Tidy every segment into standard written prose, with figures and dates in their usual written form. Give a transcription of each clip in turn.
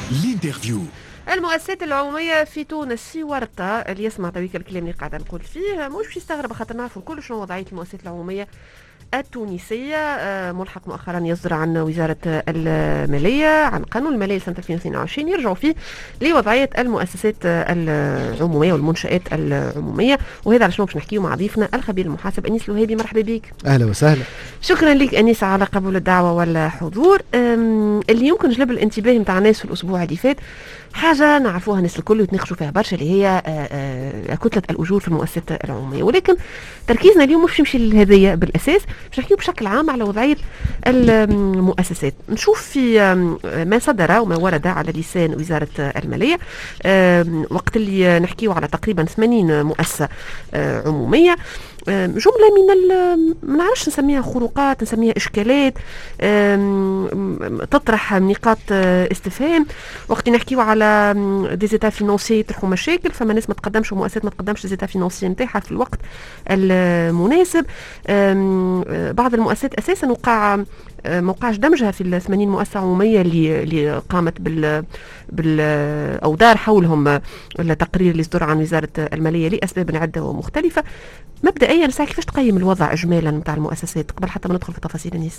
الانترفيو. المؤسسات العمومية في تونس في ورطة. اللي يسمع تويك الكلام اللي قاعدة نقول فيه مش باش يستغرب، خاطر نعرفوا الكل شنو وضعية المؤسسات العمومية التونسية. ملحق مؤخرا يصدر عن وزارة المالية عن قانون المالية سنة 2022 يرجعوا فيه لوضعية المؤسسات العمومية والمنشآت العمومية، وهذا على شنو باش نحكيه مع ضيفنا الخبير المحاسب أنيس الوهيبي. مرحبا بك. أهلا وسهلا. شكرا لك أنيس على قبول الدعوة والحضور. اللي يمكن جلب الانتباه متاع الناس في الأسبوع اللي فات حاجة نعرفوها الناس الكل ويتناقشوا فيها برشا، اللي هي كتلة الأجور في المؤسسات العمومية، ولكن تركيزنا اليوم مش يمشي لهذه بالأساس، باش نحكيو بشكل عام على وضعية المؤسسات. نشوف في ما صدر وما ورد على لسان وزارة المالية وقت اللي نحكيو على تقريبا 80 مؤسسة عمومية، جملة من ما نعرفش نسميها خروقات، نسميها إشكالات، تطرح نقاط استفهام. وقت نحكيو على دي زيتا فينانسي يطرحوا مشاكل، فما ناس ما تقدمش ومؤسسات ما تقدمش دي زيتا فينانسي نتاعها في الوقت المناسب. بعض المؤسسات أساسا موقعش دمجها في 80 مؤسسة عمومية اللي قامت أو دار حولهم التقرير اللي صدر عن وزارة المالية لأسباب عدة ومختلفة. مبدئيا ساعة كيفاش تقيم الوضع إجمالا نتاع المؤسسات قبل حتى ما ندخل في تفاصيل الناس؟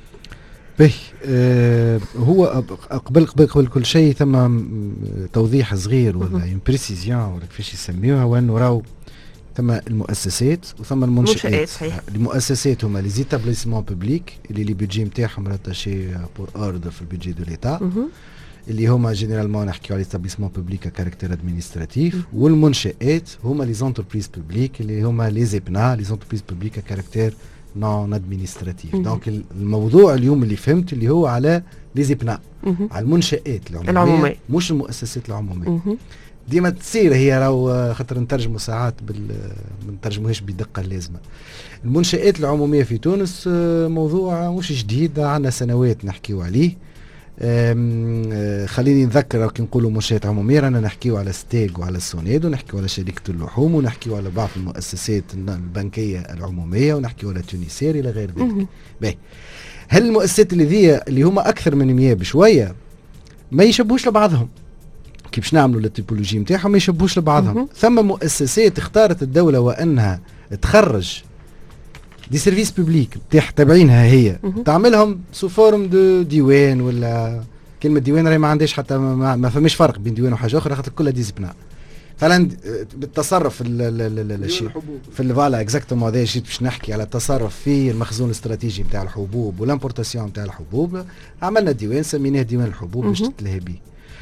هو قبل كل شيء ثم توضيح صغير ولا بريسيزيون ولا كيفاش يسميوها، وأنه راهو ثم المؤسسات وثم المنشآت. المؤسسات هما لي زيتابليسمون بوبليك اللي بيجي نتاعهم راتاشي بور اوردر في البيجي دو ليتا، اللي هما جينيرالمون نحكيو على ليتابليسمون بوبليك كاركتير ادمينستراتيف. والمنشآت هما لي زونتربريز بوبليك اللي هما لي زيبنا لي زونتربريز بوبليك كاركتير نون ادمينستراتيف. دونك الموضوع اليوم اللي فهمت اللي هو على لي زيبنا، على المنشآت العمومية مش المؤسسات العمومية. ديما تصير هي راهو خاطر نترجموا ساعات ما نترجموهاش بدقه اللازمه. المنشآت العموميه في تونس موضوع مش جديد، عندنا سنوات نحكيو عليه. خليني نذكر كي نقولوا منشآت عموميه رانا نحكيو على ستيغ وعلى السونيد، ونحكيو على شركه اللحوم، ونحكيو على بعض المؤسسات البنكيه العموميه، ونحكيو على تونسير الى غير ذلك. باهي، هل المؤسسات اللي هما اكثر من 100 بشويه ما يشبهوش لبعضهم؟ كيفاش نعملوا التيبولوجي نتاعهم ما يشبهوش لبعضهم. ثم مؤسسات اختارت الدولة وانها تخرج دي سيرفيس بوبليك تابعينها هي تعملهم سو فورم دو ديوان، ولا كلمة ديوان راهي ما عندهاش حتى ما فماش فرق بين ديوان وحاجة أخرى، خاطر كلها ديزبنا. مثلا بالتصرف في الفالا اكزاكتومون هذا جيت باش نحكي على التصرف في المخزون الاستراتيجي نتاع الحبوب والامبورتاسيون نتاع الحبوب، عملنا ديوان سميناه ديوان الحبوب باش تتلهى به.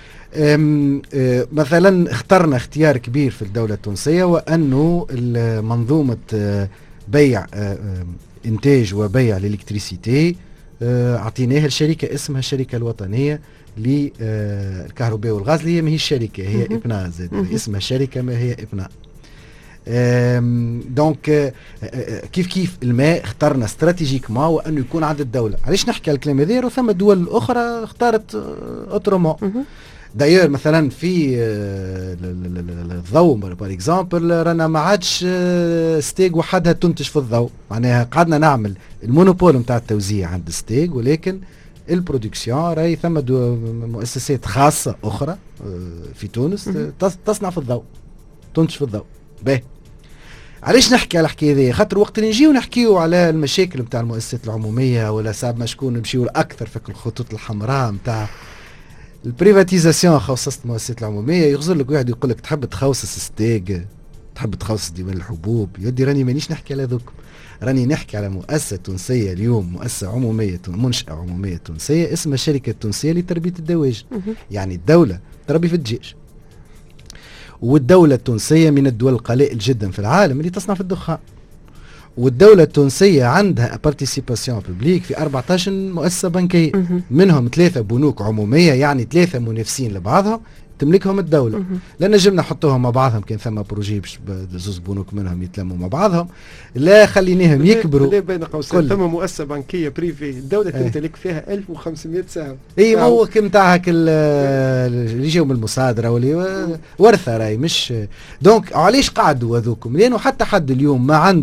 مثلا اخترنا اختيار كبير في الدولة التونسية، وأنه منظومة بيع إنتاج وبيع الإلكتريسيتي أعطيناها لشركة اسمها الشركة الوطنية للكهرباء والغاز، اللي هي ما هي الشركة، هي إبناء زاد اسمها الشركة ما هي إبناء. دونك كيف الماء اخترنا استراتيجيكما وأنه يكون عند الدولة. علاش نحكي على الكلام هذا؟ وثم دول أخرى اختارت أوترومون. داير مثلا في الضوء بار اكزامبل رانا ما عادش ستيغ وحدها تنتج في الضوء، معناها قعدنا نعمل المونوبول نتاع التوزيع عند ستيغ، ولكن البرودكسيون راهي ثم مؤسسات خاصة أخرى في تونس تصنع في الضوء، تنتج في الضوء. باهي، علاش نحكي على الحكايه هذه؟ خاطر وقت اللي نجيو نحكيو على المشاكل نتاع المؤسسات العمومية، ولا صعب ما شكون نمشيو أكثر في الخطوط الحمراء نتاع البريفاتيزاسيون خاصة المؤسسات العمومية، يغزر لك واحد يقول لك تحب تخصص ستيغ، تحب تخصص ديوان الحبوب. يدي راني مانيش نحكي على ذوك، راني نحكي على مؤسسة تونسية اليوم، مؤسسة عمومية منشأة عمومية تونسية اسمها الشركة التونسية لتربية الدواجن. يعني الدولة تربي في الدجاج، والدولة التونسية من الدول القلائل جدا في العالم اللي تصنع في الدخان، والدولة التونسية عندها بارتيسيباسيون بوبليك في 14 مؤسسة بنكية، منهم 3 بنوك عمومية، يعني 3 منافسين لبعضهم تملكهم الدولة. لأن نجمنا نحطوهم مع بعضهم كان ثم بروجي باش زوز بنوك منهم يتلموا مع بعضهم، لا خليناهم يكبروا. لا بين قوسين ثم مؤسسة بنكية بريفي الدولة تمتلك فيها 1500 سهم. اي ما هو كم تاعك اللي جاوا من المصادرة واللي ورثة راي مش. دونك علاش قعدوا هذوكم؟ لأنه حتى حد اليوم ما عنده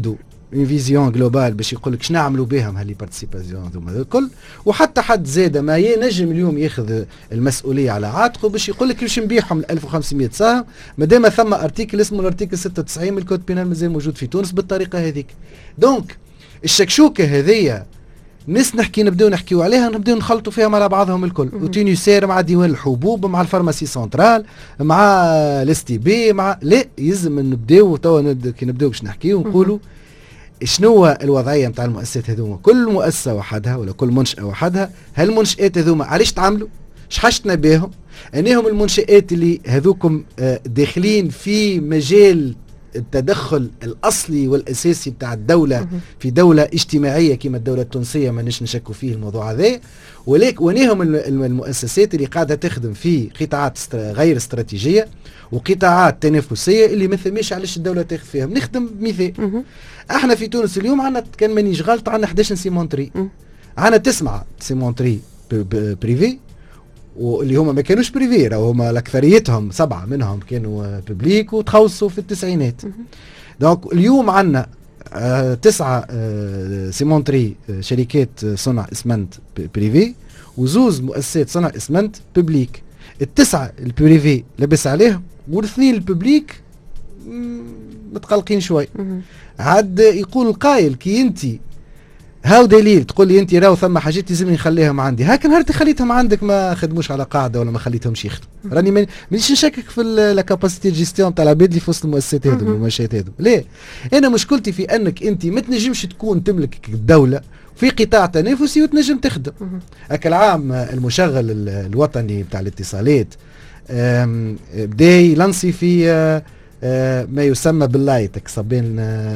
اون فيزيون جلوبال باش يقول لك شنو نعملوا بهم هاللي بارتيسيباسيون ذوما الكل، وحتى حد زاد ما ينجم اليوم ياخذ المسؤوليه على عاتقه باش يقول لك باش نبيعهم 1500 سهم مادام ثم ارتيكل اسمه الارتيكل 96 من الكود بينال مازال موجود في تونس بالطريقه هذيك. دونك الشكشوكه هذيا ناس نبداو نحكيو عليها، نبداو نخلطوا فيها مع بعضهم الكل، وتونسير مع ديوان الحبوب مع الفارماسي سنترال مع الاس تي بي مع لا يلزم نبداو توا كي نبداو باش نحكيو ونقولوا شنو الوضعيه نتاع المؤسسات هذوما، كل مؤسسه وحدها ولا كل منشاه وحدها. هالمنشات هذوما علاش تعملوا؟ شحشتنا بهم انهم المنشات اللي هذوكم داخلين في مجال التدخل الاصلي والاساسي بتاع الدوله في دوله اجتماعيه كما الدوله التونسيه، ما نشكوا فيه الموضوع هذا، ولكن المؤسسات اللي قاعده تخدم في قطاعات غير استراتيجيه وقطاعات تنافسيه اللي ما ثماش علاش الدوله تاخذ فيها. بنخدم مثال، احنا في تونس اليوم عندنا كان مانيش غلط عندنا 11 سيمونتري، عندنا 9 سيمونتري بريفي واللي هما ما كانوش بريفي، راهو هما الاكثريتهم 7 منهم كانوا ببليك وتخلصوا في التسعينات. دونك اليوم عندنا 9 سيمونتري شركات صنع اسمنت بريفي وزوز مؤسسات صنع اسمنت ببليك. التسعة البريفي لبس عليهم والاثنين الببليك متقلقين شوي. عاد يقول القائل كي انتي هاو دليل تقول لي انت راهو ثم حاجات لازمني نخليهم عندي، هاكا نهار خليتهم عندك ما خدموش على قاعده ولا ما خليتهمش يخدموا، راني مانيش نشكك في لا كاباسيتي جيستيون تاع العباد اللي في وسط المؤسسات هذو والمنشات هذو، ليه؟ انا مشكلتي في انك انت ما تنجمش تكون تملك الدوله في قطاع تنافسي وتنجم تخدم. هكا العام المشغل الوطني بتاع الاتصالات بدا يلنسي في ما يسمى باللايت صابين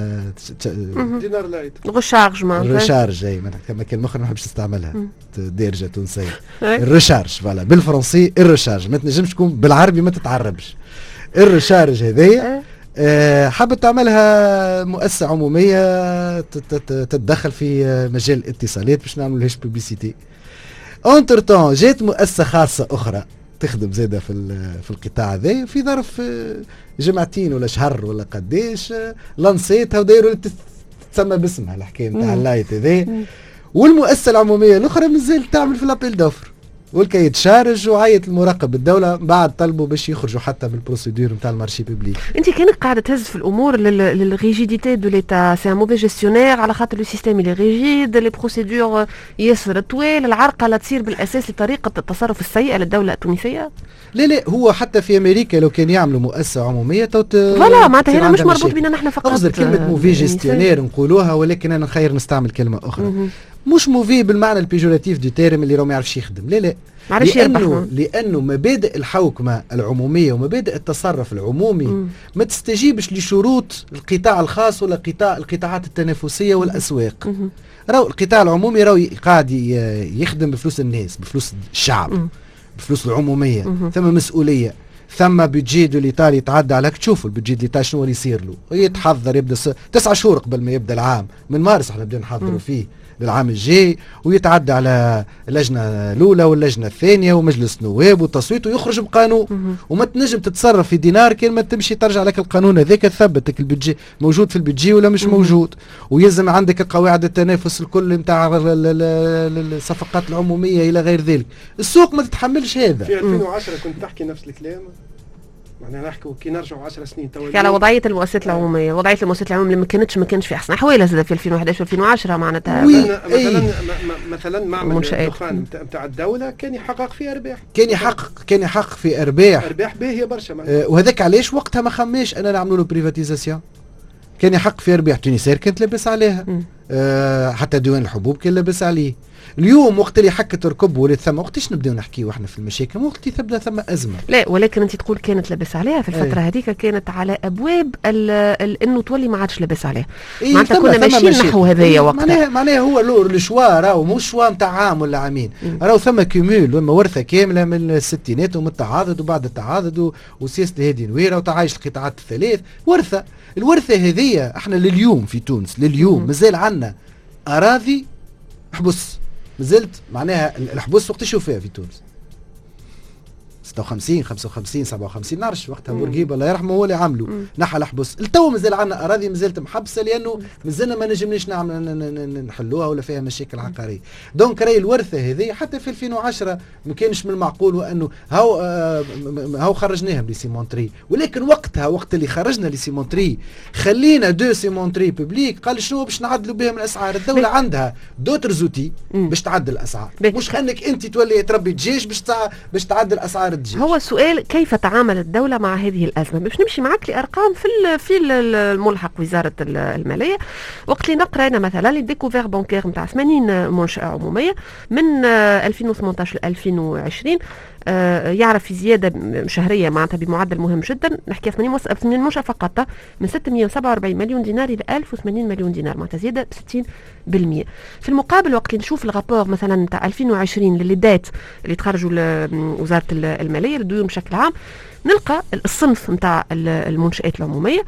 دينار لايت ريشارج الريشارج، اي كما كان مخر ما نحبش نستعملها دارجه تونسيه الريشارج فوالا بالفرنسي الريشارج، ما تنجمش تكون بالعربي ما تتعربش. الريشارج هذيا حابت تعملها مؤسسه عموميه تتدخل في مجال الاتصالات باش نعملوا لهاش بوبليسيتي. اونتر طون جات مؤسسه خاصه اخرى تخدم زاده في القطاع هذا في ظرف جمعتين ولا شهر ولا قديش لانسيتها ودايروا تسمى باسمها الحكايه نتاع اللايت هذا، والمؤسسه العموميه الاخرى مازال تعمل في الابيل دوفر والكي يتشارج وعيط المراقب الدوله بعد طلبوا باش يخرجوا حتى بالبروسيدور نتاع المارشي بوبليك. انت كانك قاعده تهز في الامور للريجيديتي دو ليتا، سي ان موفي جيستيونير على خاطر لو سيستيم اللي ريجيد، لي بروسيدور ياسر طويل، العرقله تصير بالاساس لطريقه التصرف السيئه للدوله التونسيه. لا هو حتى في امريكا لو كان يعملوا مؤسسه عموميه فوالا معناتها هنا مش مربوط بينا نحن فقط. اقصد كلمه موفي جيستيونير نقولوها، ولكن انا خير نستعمل كلمه اخرى. مش موفي بالمعنى البيجوراتيف دو تيرم اللي ما يعرفش يخدم، لا لانه مبادئ الحوكمه العموميه ومبادئ التصرف العمومي ما تستجيبش لشروط القطاع الخاص ولا القطاعات التنافسيه والاسواق. راهو القطاع العمومي راهو قاعد يخدم بفلوس الناس، بفلوس الشعب، بفلوس العموميه، ثم مسؤوليه، ثم بيجي دو ليتال يتعدى عليك. تشوفوا البيجي دو ليتال شنو اللي يصير له، يتحضر يبدا 9 شهور قبل ما يبدا العام، من مارس احنا نبدا نحضروا فيه للعام الجاي، ويتعدى على اللجنه الاولى واللجنه الثانيه ومجلس نواب وتصويت ويخرج بقانون. وما تنجم تتصرف في دينار كان ما تمشي ترجع لك القانون هذاك تثبتك البيجي موجود في البيجي ولا مش موجود، ويلزم عندك القواعد التنافس الكل نتاع الصفقات العموميه الى غير ذلك. السوق ما تتحملش هذا. في 2010 كنت تحكي نفس الكلام، معناها نحكوا كي نرجعوا 10 سنين توا على وضعيه المؤسسات العموميه، وضعيه المؤسسات العموميه اللي ما كانتش في احسن احوالها زاد في 2011 و2010 معناتها. مثلا معمل الدخان نتاع الدوله كان يحقق فيه ارباح، كان يحقق في ارباح باهيه برشا وهذاك علاش وقتها ما خماش انا نعملوا له بريفاتيزاسيون، كان يحقق في ارباح. تونسير كانت لابس عليها، حتى ديوان الحبوب كان لابس عليه. اليوم وقت اللي حكت ركب ولات ثم وقتاش نبداو نحكيو احنا في المشاكل، وقت اللي تبدا ثم ازمه. لا ولكن انت تقول كانت لابس عليها في الفتره هذيك، كانت على ابواب انه تولي ما عادش لابس عليها. معناتها كنا ماشيين نحو هذايا وقتها. معناها هو الشوا راهو مش شوا نتاع عام ولا عامين، راهو ثم كيمول وما ورثه كامله من الستينات ومن التعاضد وبعد التعاضد وسياسه الهادي نويره وتعايش القطاعات الثلاث ورثه. الورثه هذيا احنا لليوم في تونس لليوم مازال عندنا اراضي حبس، مازلت معناها الحبوس وقت تشوف فيها في تونس 56 55 57 نعرفش وقتها بورقيبه الله يرحمه هو اللي عملوا نحى الحبس. التو مازال عندنا اراضي مازالت محبسه لانه مازلنا ما نجمناش نحلوها ولا فيها مشاكل عقاريه. دونك راهي الورثه هذه حتى في 2010 ما كانش من المعقول وانه هاو خرجناهم لي سيمونتري، ولكن وقتها وقت اللي خرجنا لي سيمونتري خلينا دو سيمونتري بوبليك قال شنو باش نعدلوا بهم الاسعار. الدوله عندها دوتر زوتي باش تعدل الاسعار، مش انك انت تولي تربي دجاج باش تعدل اسعار الدجاج. هو السؤال كيف تعامل الدولة مع هذه الأزمة؟ باش نمشي معك لأرقام في الملحق وزارة المالية. وقت اللي نقرأ أنا مثلا لي ديكوفير بانكير نتاع 80 منشأة عمومية من 2018 ل 2020 يعرف في زيادة شهرية معناتها بمعدل مهم جدا. نحكي 80 منشأة فقط من 647 مليون دينار إلى 1080 مليون دينار، معناتها زيادة 60%. في المقابل وقت اللي نشوف الرابور مثلا نتاع 2020 للدات اللي تخرجوا وزارة المالية للديون بشكل عام، نلقى الصنف نتاع المنشآت العمومية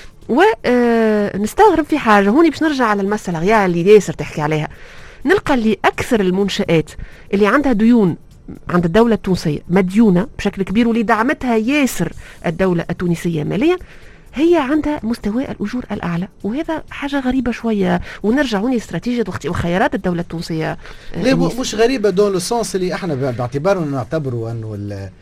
ونستغرب في حاجة هوني باش نرجع على المسألة غير اللي ياسر تحكي عليها. نلقى اللي أكثر المنشآت اللي عندها ديون عند الدولة التونسية مديونة بشكل كبير واللي دعمتها ياسر الدولة التونسية ماليا هي عندها مستوى الأجور الأعلى، وهذا حاجة غريبة شوية. ونرجع هوني استراتيجية وخيارات الدولة التونسية. لا مش غريبة دون لو سونس اللي احنا باعتبارنا نعتبروا انه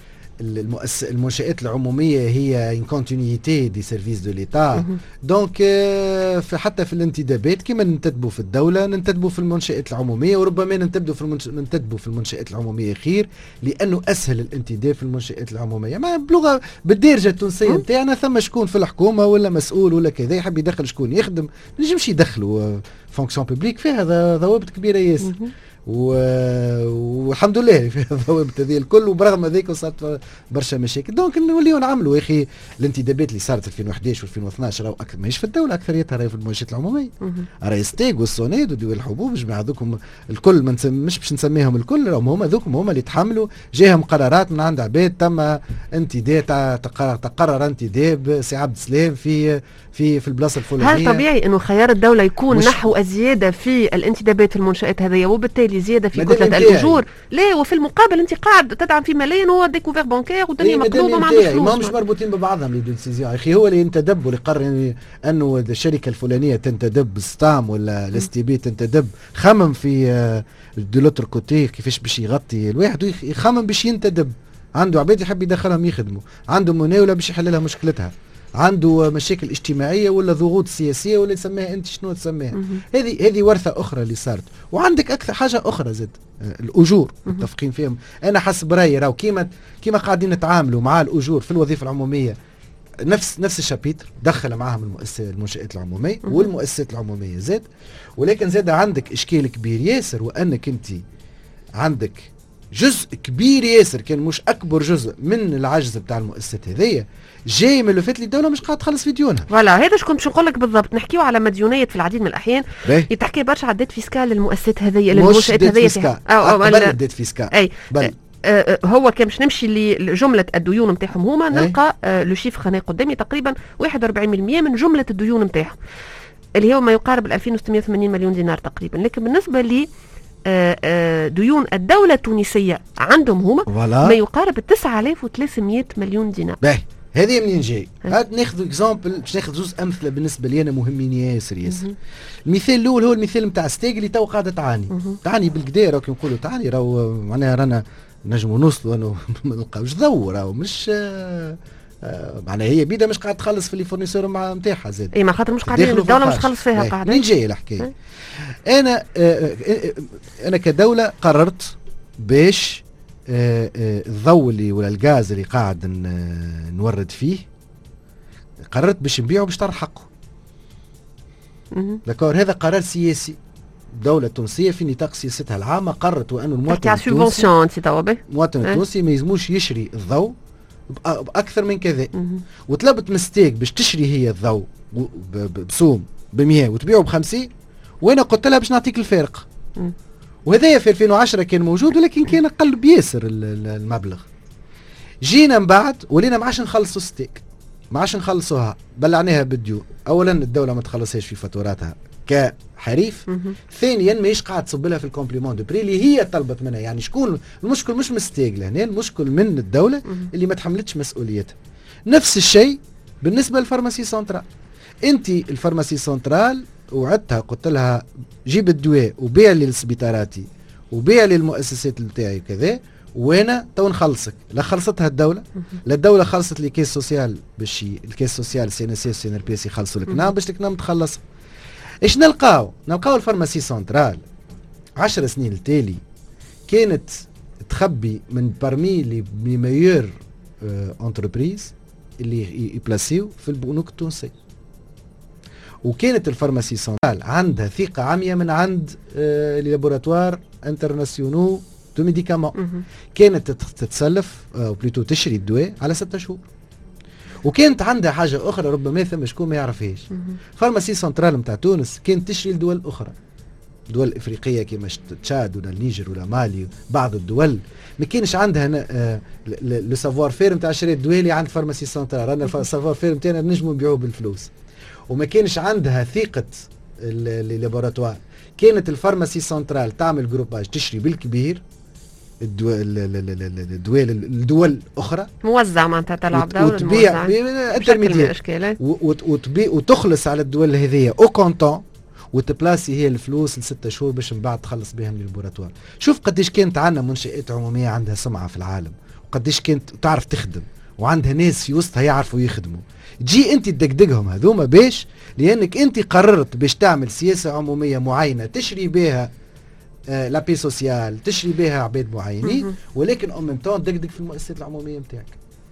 المنشآت العمومية هي ان كونتينيتي دي سيرفيس دو ليتا. دونك حتى في الانتدابات كما ننتدبوا في الدولة ننتدبوا في المنشآت العمومية، وربما ننتدبوا في المنشآت العمومية خير لأنه أسهل الانتداب في المنشآت العمومية. ما بلغة بالدارجة التونسية نتاعنا ثم شكون في الحكومة ولا مسؤول ولا كذا يحب يدخل شكون يخدم نجمش يدخلوا فونكسيون بوبليك فيها ضوابط كبيرة ياسر. والحمد لله في الضوابط هذه الكل، وبرغم هذيك وصارت برشا مشاكل. دونك نوليو نعملوا يا اخي الانتدابات اللي صارت 2011 و2012 راهو ماهيش في الدوله، اكثريتها راهي في المنشآت العموميه. راهي ستيك والسونيد ودول الحبوب جماعه هذوكم الكل مش باش نسميهم الكل، راهم هما ذوكم هما اللي تحملوا جاهم قرارات من عند عباد تم انتداب تقرر انتداب سي عبد السلام في البلاصه الفلانيه. هل طبيعي انه خيار الدوله يكون نحو الزياده في الانتدابات في المنشآت هذه وبالتالي زياده في كتله الاجور؟ لا، وفي المقابل انت قاعد تدعم في ماليا هو ديكوفير بانكير والدنيا مقلوبه ما عندوش فلوس. ما مش مربوطين ببعضهم لي ديسيزيون يا اخي. هو اللي ينتدب واللي قرر انه الشركه الفلانيه تنتدب ستام ولا الاس بي تنتدب خمم في دو لوتر كوتي كيفاش باش يغطي الواحد يخمم باش ينتدب. عنده عباد يحب يدخلهم يخدموا، عنده مناوله باش يحل لها مشكلتها، عنده مشاكل اجتماعيه ولا ضغوط سياسيه ولا تسميها انت شنو تسميها. هذه ورثه اخرى اللي صارت. وعندك اكثر حاجه اخرى زاد الاجور متفقين فيهم. انا حسب رايي راهو كيما قاعدين نتعاملوا مع الاجور في الوظيفه العموميه نفس الشابيتر دخل معاهم المنشآت العموميه والمؤسسات العموميه زاد. ولكن زاد عندك اشكال كبير ياسر، وانك انت عندك جزء كبير ياسر كان مش اكبر جزء من العجز بتاع المؤسسات هذية جاي من اللي فات لي الدوله مش قاعده تخلص في ديونها. فوالا هذا شكون باش نقول لك بالضبط. نحكيو على مديونيات في العديد من الاحيان يتحكي برشا على الديت فيسكال للمؤسسات هذية للمنشآت هذية قبل الديت فيسكال. اي هو كان باش نمشي لجمله الديون نتاعهم هما نلقى لو شيفر هنا قدامي تقريبا 41% من جمله الديون نتاعهم اللي هو ما يقارب 2680 مليون دينار تقريبا. لكن بالنسبه لي ديون الدولة التونسية عندهم هما ما يقارب 9300 مليون دينار. هذه منين جاي؟ هات ناخذ اكزامبل باش ناخذ زوز امثله بالنسبه لي انا مهمين ياسر. المثال الاول هو المثال نتاع ستيج اللي تو قاعده تعاني بالكدا. راهو كي نقولوا تعاني راهو معناها رانا نجموا نوصلوا انه ما نلقاوش ضو، راهو مش معناها هي بيدا مش قاعد تخلص في لي فورنيسور مع نتاعها زاد. اي ما خاطر مش قاعدين الدوله مش تخلص فيها قاعده. منين جاي الحكايه؟ انا كدوله قررت باش الضوء اللي ولا الغاز اللي قاعد نورد فيه قررت باش نبيعه باش طرح حقه. داكور، هذا قرار سياسي. الدولة التونسية في نطاق سياستها العامة قررت وأن المواطن التونسي ما يلزموش يشري الضوء بأكثر من كذا. وطلبت مستيك باش تشري هي الضوء بسوم ب100 وتبيعه ب50، وأنا قلت لها باش نعطيك الفارق. وهذايا في 2010 كان موجود، ولكن كان أقل بياسر المبلغ. جينا من بعد ولينا ما عادش نخلصوا ستيك، ما عادش نخلصوها، بلعناها بالديون. أولا الدولة ما تخلصهاش في فاتوراتها كحريف. ثانيا ماهيش قاعد تصب لها في الكومبليمون دو بري اللي هي طلبت منها. يعني شكون المشكل؟ مش مستاجله هنا، المشكل من الدوله اللي ما تحملتش مسؤوليتها. نفس الشيء بالنسبه للفارماسي سنترال. انت الفارماسي سنترال وعدتها قلت لها جيب الدواء وبيع لي لسبيطاراتي وبيع لي المؤسسات بتاعي وكذا، وانا تو نخلصك. لا خلصتها الدوله، لا الدوله خلصت لي كيس سوسيال باش الكيس سوسيال سي ان اس سي ان ار بي اس يخلصوا لك نعم باش لك نعم تخلص. ايش نلقاو الفارماسي سنترال 10 سنين التالي كانت تخبي من بارمي لي ميور انتربريز اللي يبلاسيو في البنوك التونسيه. وكانت الفارماسي سنترال عندها ثقه عمياء من عند لي لابوراتوار انترناسيونو دو ميديكامون. كانت تتسلف بلوتو تشري الدواء على 6 شهور. وكانت عندها حاجه اخرى ربما ثم شكون ما يعرفهاش. فارماسي سنترال نتاع تونس كانت تشري الدول الاخرى، دول افريقيه كيما تشاد ولا النيجر ولا مالي، بعض الدول ما كانش عندها لو سافوار فير نتاع شراء الدواء اللي عند فارماسي سنترال. رانا السافوار فير نتاعنا نجموا نبيعوه بالفلوس. وما كانش عندها ثقه اللابوراتوار. كانت الفارماسي سنترال تعمل جروباج تشري بالكبير الدول الاخرى موزع معناتها تلعب دور وتبيع انترميديير وتخلص على الدول هذيا او كونتون وتبلاسي هي الفلوس ل6 شهور باش من بعد تخلص بهم للبوراتوار. شوف قديش كانت عندنا منشآت عموميه عندها سمعه في العالم، وقديش كانت تعرف تخدم وعندها ناس في وسطها يعرفوا يخدموا. تجي انت تدقدقهم هذوما باش لانك انت قررت باش تعمل سياسه عموميه معينه تشري بها لابي سوسيال، تشري بها عباد معينين، ولكن ام ميم طون دقدق في المؤسسات العموميه نتاعك.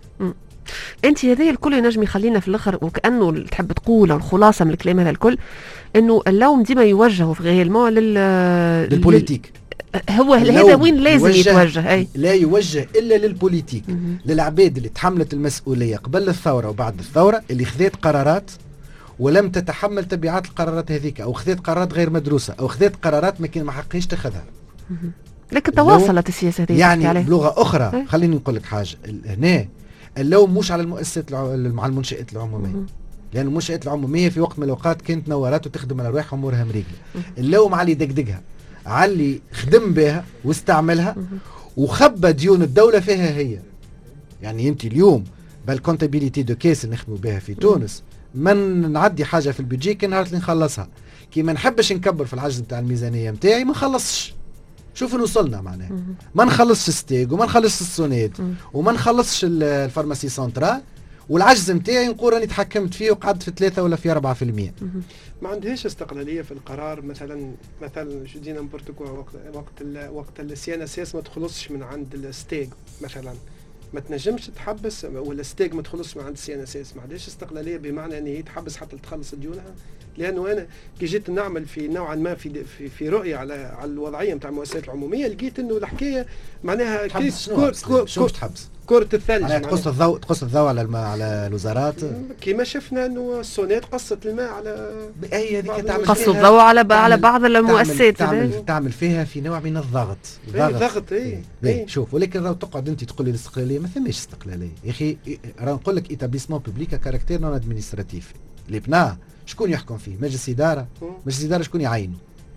انت هذا الكل ينجم يخلينا في الاخر وكانه تحب تقول الخلاصه من الكلام هذا الكل انه اللوم ديما يوجهوا في غيالمون للبوليتيك. هو هذا وين لازم يتوجه؟ اي لا يوجه الا للبوليتيك، للعباد اللي تحملت المسؤوليه قبل الثوره وبعد الثوره، اللي خذت قرارات ولم تتحمل تبعات القرارات هذيك، او خذت قرارات غير مدروسه، او خذت قرارات ما كان ما حقيش تاخذها. لكن تواصلت السياسه هذه يعني بلغه اخرى. خليني نقول لك حاجه هنا، اللوم مش على المؤسسات مع المنشآت العموميه، لان المنشآت العموميه في وقت من الاوقات كانت نورات وتخدم على رواحها امورها مريقله. اللوم على اللي دقدقها، على اللي خدم بها واستعملها وخبى ديون الدوله فيها هي. يعني انت اليوم بالكونتابيليتي دو كيس اللي نخدموا بها في تونس ما نعدي حاجه في البيجي كان نهار اللي نخلصها. كي ما نحبش نكبر في العجز نتاع الميزانيه نتاعي ما نخلصش. شوف نوصلنا معناها ما نخلصش ستيك وما نخلصش السونيت وما نخلصش الفارماسي سنترال، والعجز نتاعي نقول راني تحكمت فيه وقعدت في 3 ولا في 4%. ما عندهاش استقلاليه في القرار. مثلا شو دينا نبرتكوا وقت السي ان اس اس ما تخلصش من عند الستيك مثلا، ما تنجمش تحبس، ولا ستيك ما تخلصش من عند السي ان اس اس. ما عندهاش استقلاليه بمعنى ان هي تحبس حتى تخلص ديونها. لانه انا كي جيت نعمل في نوعا ما في رؤيه على الوضعيه نتاع المؤسسات العموميه، لقيت انه الحكايه معناها شو تحبس كرة الثلج. يعني تقص الضوء على الوزارات كما شفنا انه السونيت قصت الماء على قصوا الضوء على بعض المؤسسات. تعمل فيها في نوع من الضغط. ضغط اي شوف. ولكن لو تقعد انت تقول لي الاستقلاليه، ما ثماش استقلاليه يا اخي. راه نقول لك ايتابليسمون بوبليك كاركتير نون ادمنستراتيف اللي بناه شكون يحكم فيه؟ مجلس اداره. مجلس اداره شكون يعينه؟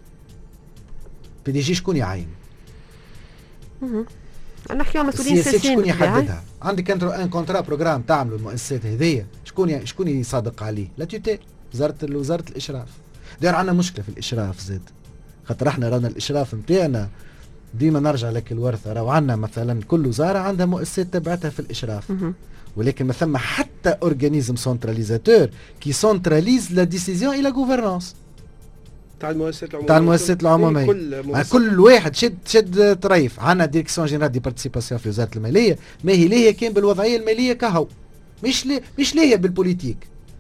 بي دي جي شكون يعينه؟ نحكيو عن مسؤولين سياسيين. شكون يحددها؟ عندك انت ان كونترا بروجرام تعملوا المؤسسات هذيا، شكون يصادق عليه؟ لا توتيل وزاره الاشراف. داير عندنا مشكله في الاشراف زاد، خاطر احنا رانا الاشراف نتاعنا ديما نرجع لك الورثه. راهو عندنا مثلا كل وزاره عندها مؤسسات تبعتها في الاشراف، ولكن ما ثم حتى اورغانيزم سنتراليزاتور كي سنتراليز لا ديسيزيون الى غوفرنانس تاع المؤسسات العموميه. كل واحد شد طريف. عندنا ديريكسيون جينيرال دي بارتيسيباسيون في وزاره الماليه، ما هي ليه كان بالوضعيه الماليه كهو، مش ليه بالبوليتيك.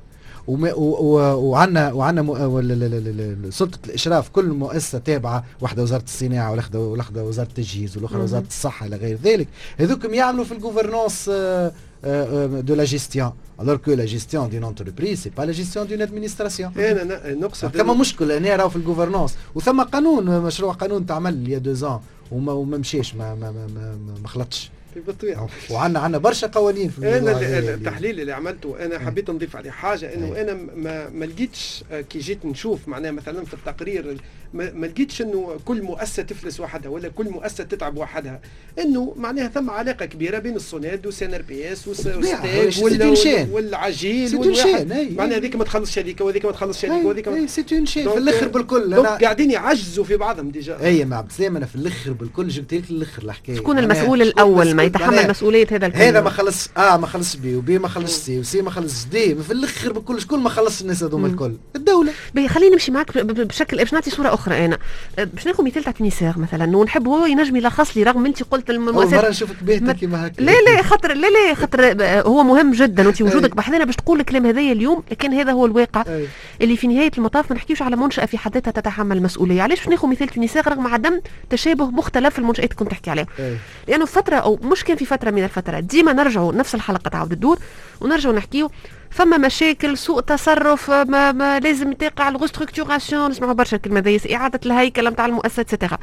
وعندنا سلطه الاشراف كل مؤسسه تابعه، واحده وزاره الصناعه واحده وزاره التجهيز والاخرى وزاره الصحه الى غير ذلك. هذوكم يعملوا في الغوفرنانس de la gestion, alors que la gestion d'une entreprise c'est pas la gestion d'une administration. انا نقصد كما مشكل هنا راهو في الغوفرنانس، وثم قانون مشروع قانون تعمل يا 2 ans وما مشيش ما خلطش. بالطبيعه. وعندنا برشا قوانين في انا الموضوع. التحليل اللي عملته انا حبيت نضيف عليه حاجه، انه انا ما لقيتش كي جيت نشوف معناها مثلا في التقرير ما لقيتش انه كل مؤسسه تفلس وحدها ولا كل مؤسسه تتعب وحدها، انه معناها ثم علاقه كبيره بين السوناد وسي ار بي اس والستاج والعجيل معناها هذيك ما تخلصش هذيك وهذيك ما تخلصش هذيك وهذيك سي اون شين في الاخر بالكل. انا قاعدين يعجزوا في بعضهم ديجا. اي مع بسام انا في الاخر بالكل جبت لك الاخر الحكايه. شكون المسؤول الاول ما يتحمل مسؤوليه هذا الكل؟ هذا ما خلص ما خلص بي وبي ما خلص سي وسي ما خلص دي، في الاخر بالكل شكون ما خلص الناس هذوما الكل؟ الدوله. خليني نمشي معك بشكل باش نعطي صوره اخرى. انا باش ناخذ مثال تاع تونسير مثلا ونحب هو ينجم يلخص لي، رغم انت قلت المؤسسات اول مره نشوفك باهته كيما هكا. لا خاطر هو مهم جدا وانت وجودك بحذنا باش تقول الكلام هذايا اليوم، لكن هذا هو الواقع اللي في نهايه المطاف ما نحكيوش على منشاه في حد ذاتها تتحمل المسؤوليه. علاش باش ناخذ مثال تونسير رغم عدم تشابه مختلف في المنشات اللي كنت تحكي عليها؟ لانه فتره او مش كان في فتره من الفترات ديما نرجعوا نفس الحلقه تعاود الدور ونرجعوا نحكيو فما مشاكل سوء تصرف ما لازم تقع الريستركتوراسيون، نسمعوا برشا الكلمه هذه، اعاده الهيكله نتاع المؤسسات سيتيرا.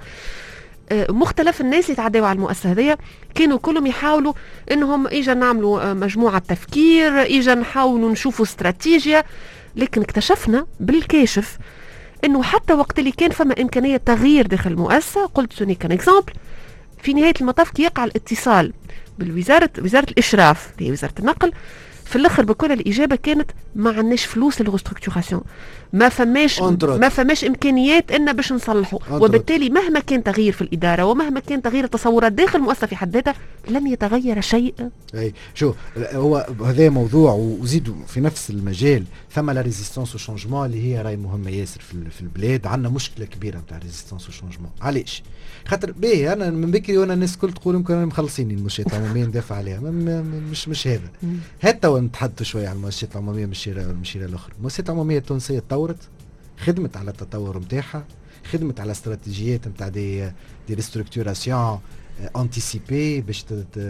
مختلف الناس اللي تعداوا على المؤسسه هذيا كانوا كلهم يحاولوا انهم اجا نعملوا مجموعه تفكير، اجا نحاولوا نشوفوا استراتيجيه، لكن اكتشفنا بالكاشف انه حتى وقت اللي كان فما امكانيه تغيير داخل المؤسسه، قلت سوني كان اكزامبل، في نهايه المطاف كي يقع الاتصال بالوزاره الاشراف اللي هي وزاره النقل، في الاخر بكل الاجابه كانت ما عندناش فلوس للريستركتوراسيون، ما فماش امكانيات ان باش نصلحوا، وبالتالي مهما كان تغيير في الاداره ومهما كان تغيير التصورات داخل المؤسسه في حد ذاتها لم يتغير شيء. اي شو هو هذا موضوع وزيدوا في نفس المجال ثم لا ريزيستانس وشونجمون اللي هي راي مهمه ياسر في البلاد. عندنا مشكله كبيره نتاع ريزيستانس وشونجمون. علاش؟ خاطر باهي انا من بكري وانا الناس الكل تقول يمكن مخلصين المؤسسات العموميه ندافع عليها، مش هذا. حتى ونتحدثوا شويه عن المؤسسات العموميه من الشيره الاخرى. المؤسسات العموميه التونسيه تطورت، خدمت على التطور نتاعها، خدمت على استراتيجيات نتاع دي ريستركتوراسيون انتيسيبي باش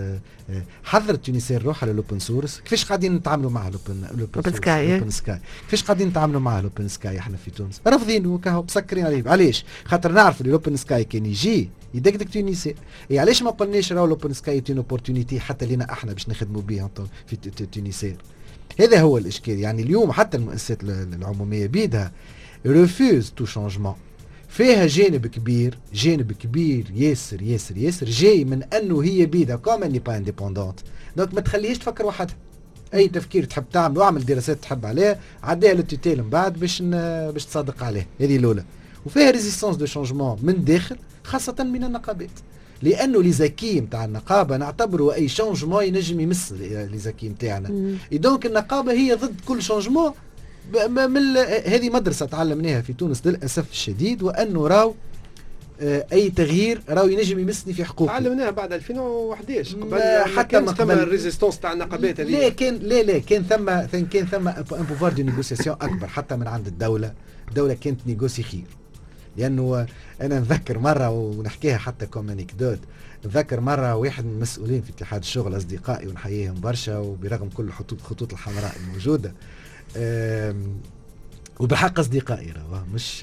حضرت تونسير روحها للوبن سورس. كيفاش قاعدين نتعاملوا مع لوبن سكاي؟ كيفاش قاعدين نتعاملوا مع لوبن سكاي احنا في تونس؟ رافضين وكاهو مسكرين عليه. علاش؟ خاطر نعرف اللي لوبن سكاي كان يجي يدقدق تونسي. علاش ما قلناش راهو لوبن سكاي تين اوبورتونيتي حتى لينا احنا باش نخدموا بها في تونسير؟ هذا هو الاشكال. يعني اليوم حتى المؤسسات العموميه بيدها ريفوز تو شانجمون، فيها جانب كبير ياسر ياسر ياسر جاي من انه هي بيدها كوم اني با انديبوندونت. دونك ما تخليهاش تفكر وحدها، اي تفكير تحب تعمل واعمل دراسات تحب عليها عديها للتوتيل من بعد باش تصدق عليه. هذه الاولى. وفيها ريزيستانس دو شانجمون من داخل خاصه من النقابات، لانه لي زاكي نتاع النقابه نعتبروا اي شانجمون ينجم يمس لي زاكي نتاعنا. دونك النقابه هي ضد كل شانجمون. هذه مدرسة تعلمناها في تونس للأسف الشديد، وأنه راو أي تغيير راو ينجم يمسني في حقوقي. تعلمناها بعد 2011 قبل حتى ما ثم الريزيستونس تاع النقابات هذه. لا كان ثم ان بوفوار دو نيغوسياسيون أكبر حتى من عند الدولة. الدولة كانت نيغوسي خير، لأنه أنا نذكر مرة ونحكيها حتى كوم انكدوت. نذكر مرة واحد من المسؤولين في اتحاد الشغل أصدقائي ونحييهم برشا وبرغم كل الخطوط الحمراء الموجودة، وبحق أصدقائي مش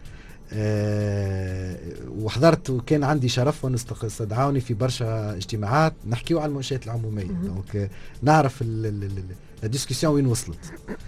وحضرت وكان عندي شرف وان استدعوني في برشا اجتماعات نحكيو على المنشآت العمومية. دونك نعرف الديسكسيون وين وصلت.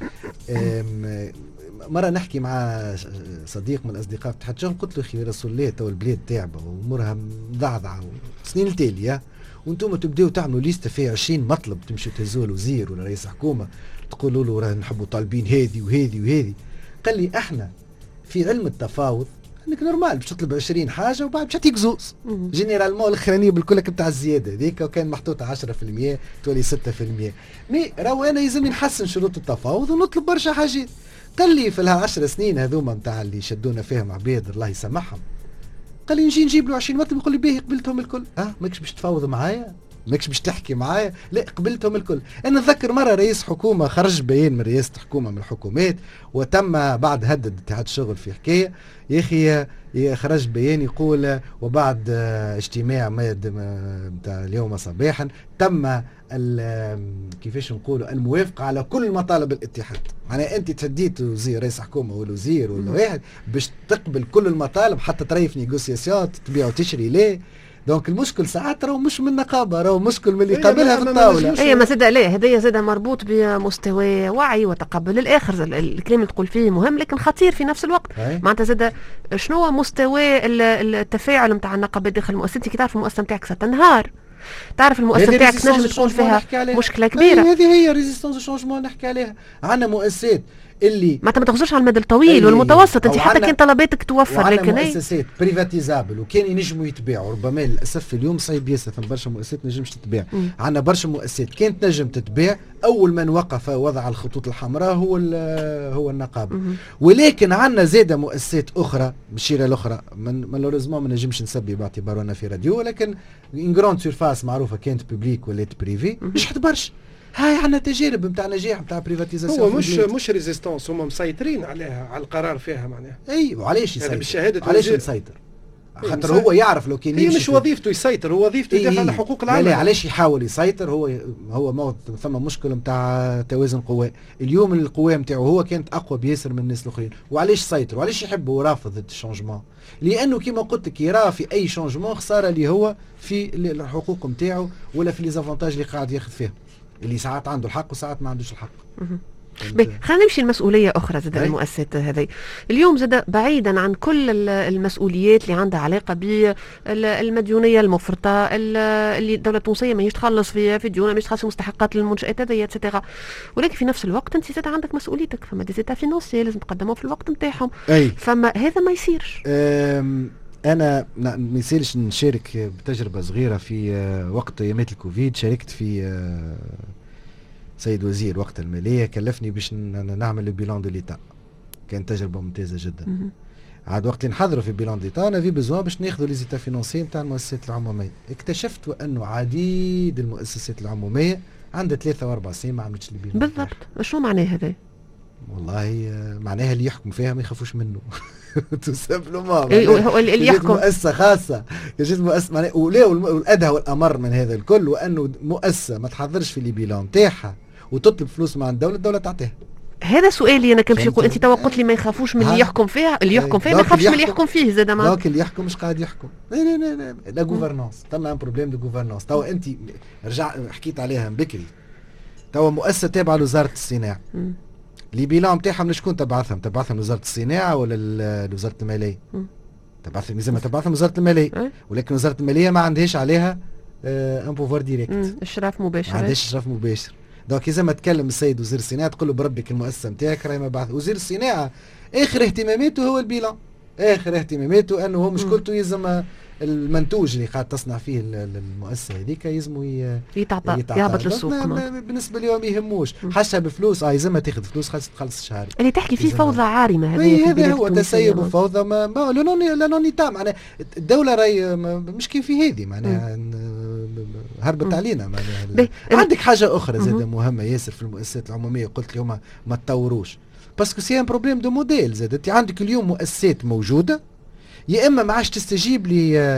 مرة نحكي مع صديق من الأصدقاء في اتحاد الشغل، قلت له أخي رسول الله تو البلاد تعبة وأمورها مضعضعة وسنين التالية وانتم تبداو تعملوا ليست فيها 20 مطلب تمشوا تهزوا الوزير ولا رئيس حكومة تقولوا له راه نحبوا طالبين هذه وهذه وهذه. قال لي احنا في علم التفاوض انك نورمال باش تطلب 20 حاجه وبعد باش تعطيك زوز جينيرالمون الاخرانيه بالكل بتاع الزياده هذيك وكان محطوطه 10% تولي 6%. مي راهو انا يلزمني نحسن شروط التفاوض ونطلب برشا حاجات. قال لي في ال10 سنين هذوما نتاع اللي شدونا فيهم عباد الله يسامحهم، قال لي نجي نجيب له 20 مطلب يقول لي باهي قبلتهم الكل. ماكش باش تفاوض معايا؟ ماكش باش تحكي معايا؟ لا قبلتهم الكل. انا نذكر مره رئيس حكومه خرج بيان من رئاسه حكومه من الحكومات وتم بعد هدد اتحاد الشغل في حكايه يا اخي خرج بيان يقول وبعد اجتماع نتاع اليوم صباحا تم كيفاش نقولوا الموافقه على كل مطالب الاتحاد. معناها انت تهديت وزير رئيس حكومه ولا وزير ولا واحد باش تقبل كل المطالب حتى تريف نيغوسياسيون تبيع وتشري ليه. دونك المشكل ساعات راهو مش من النقابه، راهو مشكل من اللي قابلها في الطاوله. هي ما زاد لا هدايا زاد مربوط بمستوى وعي وتقبل الاخر. الكلام اللي تقول فيه مهم لكن خطير في نفس الوقت. معناتها زاد شنو هو مستوى التفاعل نتاع النقابات داخل المؤسسه؟ انت كي تعرف المؤسسه نتاعك ستنهار، تعرف المؤسسه نتاعك تنجم تكون فيها مشكله كبيره. هذه هي ريزيستانس شونجمون نحكي عليها. عندنا مؤسسات اللي ما تخرجش على المدى الطويل والمتوسط، انت حتى كان طلباتك توفر، لكن مؤسسات بريفاتيزابل وكان ينجموا يتباعوا. ربما للاسف اليوم صعيب ياسر، ثم برشا مؤسسات ما نجمش تتباع. عندنا برشا مؤسسات كانت نجم تتباع، اول من وقف وضع الخطوط الحمراء هو النقابه. ولكن عندنا زاده مؤسسات اخرى بالشيره الاخرى مالوريزمون ما نجمش نسبي باعتبارنا في راديو، ولكن ان جراند سيرفاس معروفه كانت بوبليك ولات بريفي نجحت برشا. هاي عندنا تجارب نتاع نجاح نتاع بريفاتيزاسيون. هو مش ريزيستانس، هما مسيطرين عليها على القرار فيها معناها. اي وعلاش يسيطر؟ بالشهاده علاش مسيطر؟ خاطر هو يعرف لو كان هي مش وظيفته يسيطر، هو وظيفته يدافع على حقوق العمل. لا علاش يحاول يسيطر؟ هو ثم مشكل نتاع توازن قوى. اليوم القوى نتاعو هو كانت اقوى بياسر من الناس الاخرين. وعلاش يسيطر؟ وعلاش يحب ورافض الشونجمون؟ لانه كما قلت لك يرى في اي شونجمون خساره اللي هو في الحقوق نتاعو ولا في لي زافونتاج اللي قاعد ياخذ فيهم، اللي ساعات عنده الحق وساعات ما عندوش الحق. خلينا نمشي لمسؤولية أخرى زاد المؤسسات هذه اليوم، زاد بعيدا عن كل المسؤوليات اللي عندها علاقة بالمديونية المفرطة اللي الدولة التونسية ما تخلص في ديونها، ما تخلص في مستحقات المنشآت هذه اتسيتيرا، ولكن في نفس الوقت أنت زاد عندك مسؤوليتك، فما دي زيتا فينانسية لازم تقدموا في الوقت نتاعهم. فما هذا ما يصيرش. أنا ما يصيرش نشارك بتجربة صغيرة في وقت أيامات الكوفيد. شاركت في سيد وزير وقت المالية كلفني باش نعمل البيلان دو ليتا، كانت تجربة ممتازة جدا. عاد وقت اللي نحضروا في بيلان دو ليتا أنا في بزوان باش ناخذوا ليزيتا فينانسيين نتاع المؤسسات العمومية. اكتشفت وأنه عديد المؤسسات العمومية عندها 3 و4 سنين ما عملتش البيلان. بالضبط. شو معناه هذا؟ والله معناها اللي يحكم فيها ما يخافوش منه. تسبلوا هو اللي يحكم مؤسسة خاصة، يجد مؤسسة والأدهى والأمر من هذا الكل وأنه مؤسسة ما تحضرش في البيلان نتاعها وتطلب فلوس مع الدولة تعطيها. هذا سؤالي انا كيف يقول انت قلت لي ما يخافوش من اللي يحكم فيها، اللي يحكم فيها ما يخافش من اللي يحكم فيه زاد ما لكن اللي يحكم مش قاعد يحكم. لا غوفرنانس، طلع بروبليم دو غوفرنانس. توا انت رجع حكيت عليها من بكري، توا مؤسسة تابعة لوزارة الصناعة، لي بيلان نتاعهم لشكون تبعثهم؟ تبعثهم وزارة الصناعة ولا وزارة المالية؟ تبعثهم زي ما تبعثهم وزارة المالية، ولكن وزارة المالية ما عندهاش عليها ان بوفوار ديريكت، اشراف مباشر، ما عندهاش اشراف مباشر. دونك اذا ما تكلم السيد وزير الصناعة تقول له بربك المؤسسة نتاعك راهي ما بعث. وزير الصناعة اخر اهتماماته هو البيلان، اخر اهتماماته انه هو مشكلته يلزم المنتوج اللي قاعد تصنع فيه المؤسسه هذيك يلزموا يهبط للسوق. بالنسبه لهم ما يهموش حاشا بفلوس، يلزمها تاخذ فلوس خاص تخلص الشهر. اللي تحكي فيه فوضى عارمه هذه، هذا هو تسيب وفوضى. لا نونيتا معناها الدوله راهي مش كيف في هذه معناها هربت علينا معناها. عندك حاجه اخرى زاده مهمه ياسر في المؤسسات العموميه، قلت لي هما ما تطوروش باسكو سي ان بروبليم دو موديل. زاد انت عندك اليوم مؤسسات موجوده يا اما ما عادش تستجيب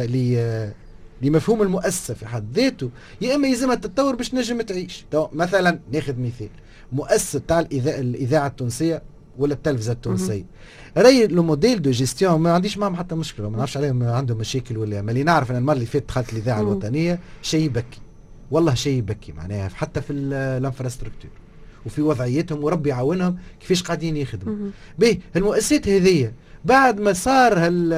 لمفهوم المؤسسه في حد ذاته، يا اما يلزمها تتطور باش نجم تعيش. مثلا ناخذ مثال مؤسسه تاع الاذاعه التونسيه ولا التلفزه التونسيه، راي لو موديل دو جيستيون ما عنديش معهم حتى مشكله، ما نعرفش عليهم عندهم مشاكل ولا ما. اللي نعرف انا المره اللي فاتت دخلت الاذاعه الوطنيه شيء يبكي، والله شيء يبكي معناها حتى في الانفراستركتور وفي وضعيتهم وربي يعاونهم كيفاش قاعدين يخدموا. باهي المؤسسات هذه بعد ما صار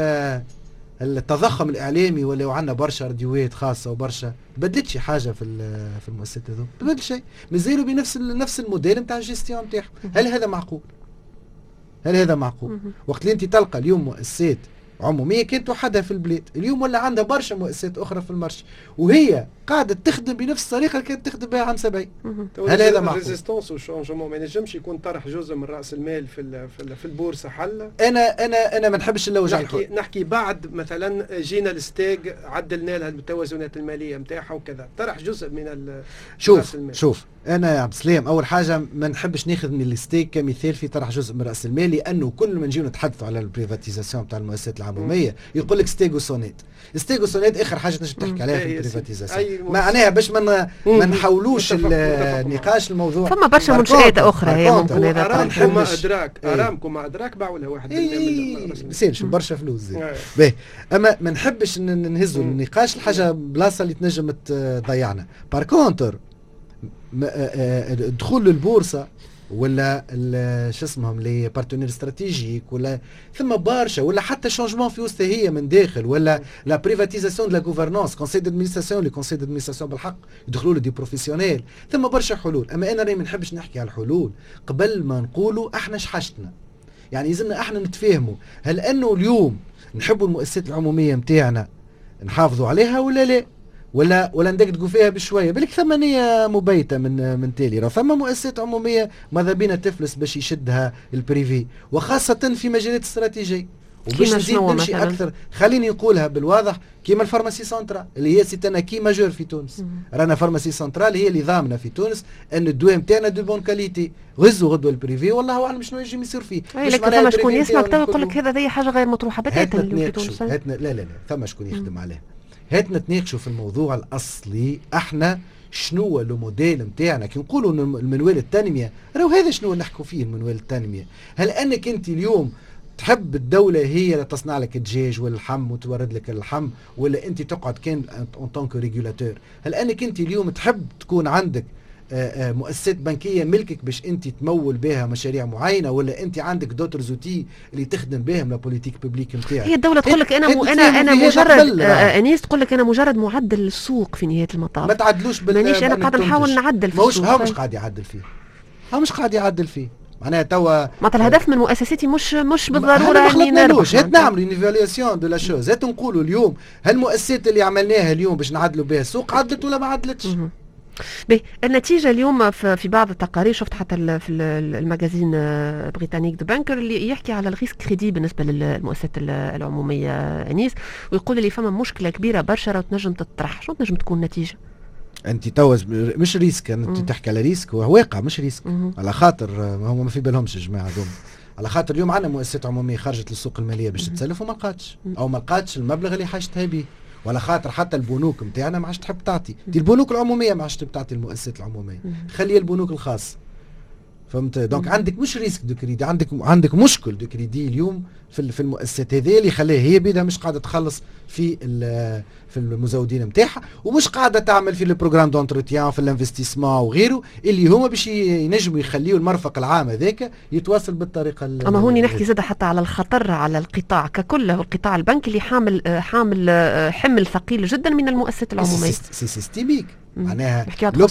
التضخم الاعلامي ولا عندنا برشا راديوات خاصه وبرشا بدلت شي حاجه في المؤسسات هذو، بدل شيء مازالوا بنفس الموديل نتاع الجيستيون نتاعهم. هل هذا معقول؟ هل هذا معقول؟ وقت اللي انت تلقى اليوم مؤسسات عموميه كانت وحدها في البلاد، اليوم ولا عندها برشا مؤسسات اخرى في المرشي وهي قاعده تخدم بنفس الطريقه اللي كانت تخدم بها عام 70. هل هذا معقول؟ الريزيستانس والشونجمون ما ينجمش يكون طرح جزء من راس المال في البورصه حل؟ انا ما نحبش نلوج نحكي بعد مثلا جينا الستاج عدلنا لها التوازنات الماليه نتاعها وكذا، طرح جزء من راس المال. شوف انا يا عبد السلام اول حاجه ما نحبش ناخذ من الستيك كمثال في طرح جزء من راس المال، لانه كل ما نجيو نتحدثوا على البريفاتيزاسيون تاع المؤسسات العموميه يقول لك ستيغو سونيت. ستيغو سونيت اخر حاجه تنجم تحكي عليها في البريفاتيزاسيون. معناها باش ما نحاولوش النقاش الموضوع. فما برشا منشآت اخرى هي ممكن هذا ارامكو ما ادراك باعوا لها 1% ما يصيرش برشا فلوس باهي. اما ما نحبش نهزوا النقاش لحاجه بلاصه اللي تنجم تضيعنا. بار كونتر دخول للبورصه ولا شو اسمهم لي بارتنير استراتيجيك ولا ثم برشا ولا حتى شونجمون في وسطها هي من داخل ولا لا بريفاتيزاسيون دو لا غوفرنونس كونسي دادمينستراسيون لي كونسي دادمينستراسيون بالحق يدخلوا له دي بروفيسيونيل. ثم برشا حلول. اما انا راني ما نحبش نحكي على الحلول قبل ما نقولوا احنا شحشتنا. يعني لازمنا احنا نتفاهموا هل انه اليوم نحبوا المؤسسات العموميه نتاعنا نحافظوا عليها ولا لا ولا ندقدقوا فيها بشويه. بالك ثمانية مبيته من تالي راه ثم مؤسسات عموميه ماذا بينا تفلس باش يشدها البريفي وخاصه في مجالات استراتيجيه. وباش نزيد نمشي اكثر خليني نقولها بالواضح كيما الفارماسي سنترال اللي هي سيتانا كي ماجور في تونس. رانا فارماسي سنترال هي اللي ضامنه في تونس ان الدواء نتاعنا دو بون كاليتي. غزوا غدوه البريفي والله اعلم شنو يجي يصير فيه. لكن ثم شكون يسمع تو يقول لك هذا حاجه غير مطروحه بتاتا في تونس. لا ثم شكون يخدم عليها. هاتنا نتناقشوا في الموضوع الاصلي. احنا شنو لو موديل نتاعنا كي نقولوا المنوال التنميه راهو هذا شنو نحكوا فيه المنوال التنميه. هل انك انت اليوم تحب الدولة هي اللي تصنع لك الدجاج واللحم وتورد لك اللحم ولا انت تقعد كان اون طونك ريجولاتور؟ هل انك انت اليوم تحب تكون عندك مؤسسات بنكية ملكك باش انت تمول بها مشاريع معينة ولا انت عندك دوتر زوتي اللي تخدم بهم لا بوليتيك بوبليك نتاعك؟ هي الدولة تقول لك انا مجرد انيس تقول لك انا مجرد معدل السوق في نهاية المطاف. ما تعدلوش مانيش انا قاعد نحاول نعدل في السوق. هو مش قاعد يعدل فيه. هو مش قاعد يعدل فيه. معناها توا معناتها الهدف من مؤسساتي مش بالضروره اني نربح. هات نعملوا ايفالياسيون دو لا شوز. هات نقولوا اليوم هل المؤسسات اللي عملناها اليوم باش نعدلوا بها السوق عدلت ولا ما عدلتش؟ النتيجة اليوم في بعض التقارير شفت حتى في المجازين بريطانيك دو بانكر اللي يحكي على الريسك كريدي بالنسبة للمؤسسات العمومية أنيس ويقول لي فما مشكلة كبيرة برشا وتنجم تطرح. شو تنجم تكون النتيجة؟ انت توز مش ريسك انت تحكي على ريسك وهو واقع مش ريسك. على خاطر هم ما في بالهمش الجماعة هذوما. على خاطر اليوم عندنا مؤسسات عمومية خرجت للسوق المالية باش تتسلف وما لقاتش او ما لقاتش المبلغ اللي حاجتها به. ولا خاطر حتى البنوك نتاعنا ما عادش تحب تعطي. دي البنوك العموميه ما عادش تحب تعطي المؤسسات العموميه. خلي البنوك الخاصه. فهمت؟ دونك عندك مش ريسك دو كريدي عندك مشكل دو كريدي اليوم في المؤسسات هذه اللي خلاها هي بيدها مش قاعده تخلص في المزودين نتاعها ومش قاعده تعمل في البروغرام دونتروتيان في الانفستيسمون وغيره اللي هما باش ينجموا يخليوا المرفق العام هذاك يتواصل بالطريقه. اما هوني نحكي زاد حتى على الخطر على القطاع ككل. القطاع البنكي اللي حامل حمل ثقيل جدا من المؤسسات العموميه. سي سيستيميك معناها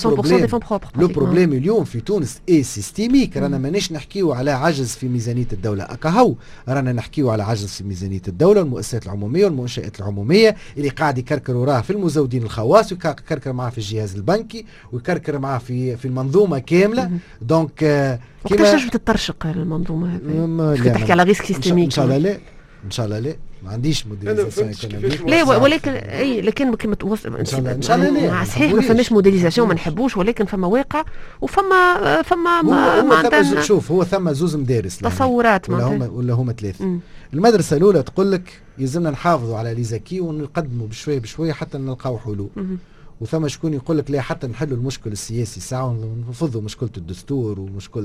لو بروبليم اليوم في تونس اي سيستيميك. رانا مانيش نحكيو على عجز في ميزانيه الدوله اكاهو. رانا نحكيو على عجز في ميزانيه الدوله والمؤسسات العموميه والمنشات العموميه اللي قاعد يكركر وراه في المزودين الخواص ويكركر معاه في الجهاز البنكي ويكركر معاه في المنظومه كامله. دونك كيما تنجم تترشق المنظومه هذه تحكي على ريسك سيستيميك. ان شاء الله لا ان شاء الله لا ما عنديش موديليزاسيون ايكونوميك. لا ولكن لكن كما توصل ان شاء الله صحيح ما فماش موديليزاسيون ما نحبوش ولكن فما واقع وفما ما شوف هو ثم زوز مدارس تصورات ولا هما ثلاثه. المدرسه الاولى تقول لك يلزمنا نحافظوا على لي زكي ونقدموا بشويه بشويه حتى نلقاو حلول. وثم شكون يقول لك لا حتى نحلوا المشكل السياسي ساعه ونفضوا مشكله الدستور ومشكله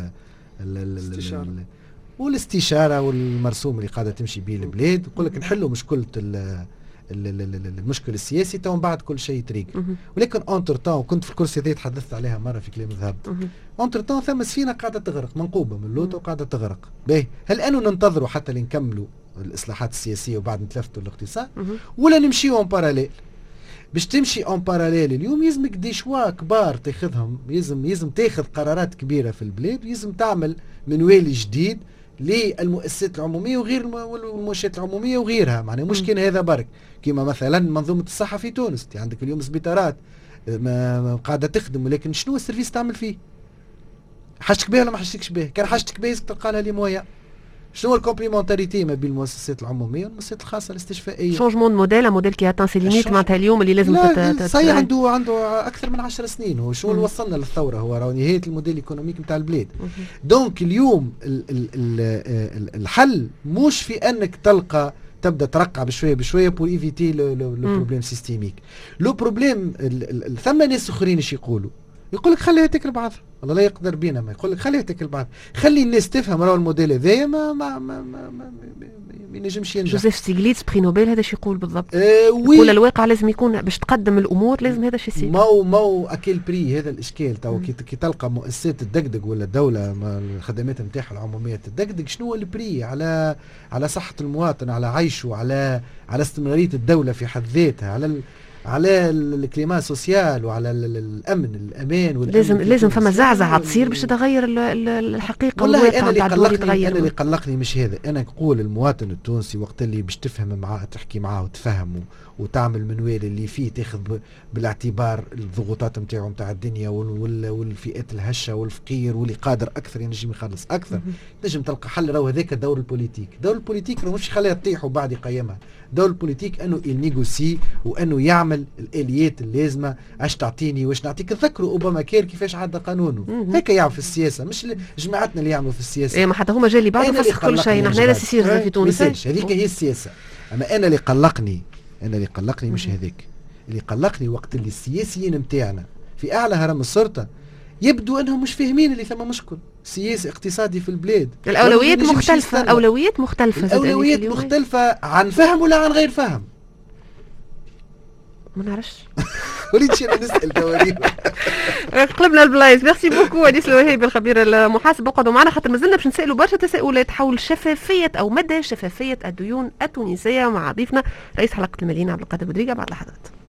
والاستشاره والمرسوم اللي قاعده تمشي به البلاد. يقول لك نحلوا مشكله المشكل السياسي تو من بعد كل شيء يتريق. ولكن اونتر تاون كنت في الكرسي هذه تحدثت عليها مره في كلام ذهب. اونتر تاون ثم سفينه قاعده تغرق منقوبه من اللوطه وقاعده تغرق. باهي هل انه ننتظروا حتى لنكملوا الاصلاحات السياسيه وبعد نتلفتوا الاقتصاد ولا نمشيوا اون باراليل؟ باش تمشي اون باراليل اليوم يلزمك دي شوا كبار تاخذهم. يلزم تاخذ قرارات كبيره في البلاد. يلزم تعمل منوال جديد للمؤسسات العموميه وغير المؤسسات العموميه وغيرها. معناها مش كان هذا برك كما مثلا منظومه الصحه في تونس. عندك اليوم سبيطارات قاعده تخدم ولكن شنو السيرفيس تعمل فيه؟ حاجتك به ولا ما حاجتكش به؟ كان حاجتك به تلقى لها لي مويا. شنو الكومبليمونتاريتي ما بين المؤسسات العموميه والمؤسسات الخاصه الاستشفائيه؟ شونجمون موديل كي اتان سي ليميت معناتها اليوم اللي لازم صحيح عنده اكثر من 10 سنين. وشنو اللي وصلنا للثوره هو راه نهايه الموديل الايكونوميك نتاع البلاد. دونك اليوم الحل مش في انك تلقى تبدا ترقع بشويه بشويه بور ايفيتي لو بروبليم سيستيميك. لو بروبليم ثم ناس اخرين ايش يقولوا؟ يقول لك خليها تاكل بعضها، والله لا يقدر بينا، ما يقول لك خليها تاكل بعضها، خلي الناس تفهم راهو الموديل هذايا ما ينجمش ينجح. جوزيف ستيغليتس بري نوبل هذا شو يقول بالضبط؟ وي. يقول الواقع لازم يكون باش تقدم الامور لازم هذا الشيء يصير. ماو اكيل بري هذا الاشكال تو كي تلقى مؤسسات تدقدق ولا الدوله الخدمات نتاعها العموميه تدقدق، شنو هو البري على صحه المواطن، على عيشه، على استمراريه الدوله في حد ذاتها، على الكليما سوسيال وعلى الامن الامان لازم فما زعزعه تصير باش تغير الحقيقه. والله انا اللي قلقني مش هذا، انا نقول المواطن التونسي وقت اللي باش تفهم معاه تحكي معاه وتفهمه وتعمل منوال اللي فيه تاخذ بالاعتبار الضغوطات نتاعو نتاع الدنيا والفئات الهشه والفقير واللي قادر اكثر ينجم يخلص اكثر، نجم تلقى حل. راهو هذاك دور البوليتيك، دور البوليتيك مش يخليها تطيح وبعد يقيمها، دور البوليتيك انه ينيغوسي وانه يعمل الاليات اللازمه، اش تعطيني واش نعطيك. تذكروا اوباما كير كيفاش عدى قانونه هكا يعمل في السياسه، مش جماعتنا اللي يعملوا في السياسه. ايه ما حتى هما جاي اللي بعد فسخ كل شيء، نحن لا يصير في تونس هذيك هي السياسه. اما انا اللي قلقني مش هذاك، اللي قلقني وقت اللي السياسيين نتاعنا في اعلى هرم السلطه يبدو انهم مش فاهمين اللي ثم مشكل سياسي اقتصادي في البلاد. الاولويات مختلفه، اولويات مختلفه عن فهم ولا عن غير فهم. ما نعرفش. وليتش انا نسال تواريخ. قلبنا البلايص. ميرسي بوكو انيس الوهيبي الخبير المحاسب. اقعدوا معنا خاطر مازلنا باش نسالوا برشا تساؤلات حول شفافيه او مدى شفافيه الديون التونسيه مع ضيفنا رئيس حلقه الماليين عبد القادر بودريقه بعد لحظات.